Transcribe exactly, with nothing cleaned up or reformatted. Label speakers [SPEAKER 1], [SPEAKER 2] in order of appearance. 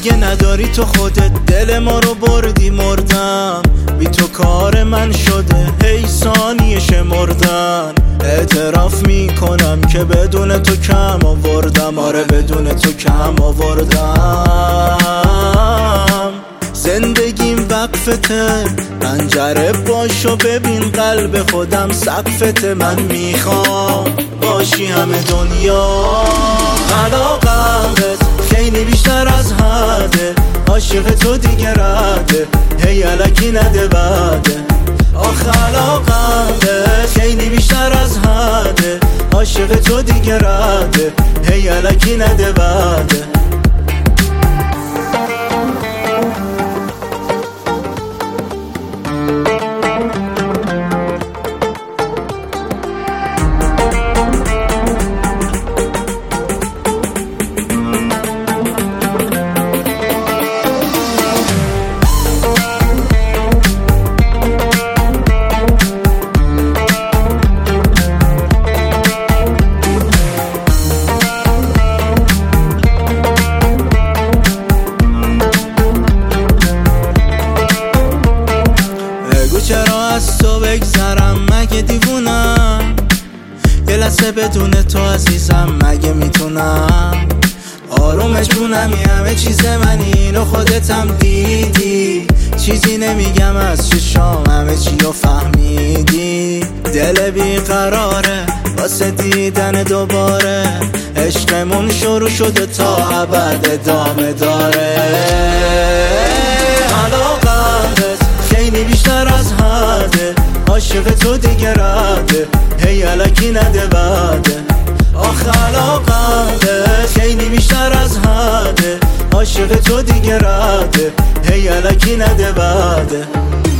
[SPEAKER 1] دیگه نداری تو خودت، دل ما رو بردی مردم، بی تو کار من شده هی ثانیه شمردن. اعتراف میکنم که بدون تو کم آوردم، آره بدون تو کم آوردم. زندگیم وقفته، پنجره باشو ببین قلب خودم سقفته. من میخوام باشی همه دنیا، علاقمت خیلی بیشتر از حده، عاشق تو دیگه رده هی الکی نده بده. آخه علاقمت خیلی بیشتر از حده، عاشق تو دیگه رده هی الکی نده بده. چرا از تو بگذرم مگه دیوونم، یه لحظه بدون تو عزیزم مگه میتونم. آرومش بونمی همه چیز منی اینو خودتم دیدی، چیزی نمیگم از چشام همه چی رو فهمیدی. دل بیقراره واسه دیدن دوباره، عشقمون شروع شده تا ابد ادامه داره. علاقمت خیلی بیشتر از حده، عاشق تو دیگه رده هی الکی نده بده. آخه علاقمت خیلی بیشتر از حده، عاشق تو دیگه رده هی الکی نده بده.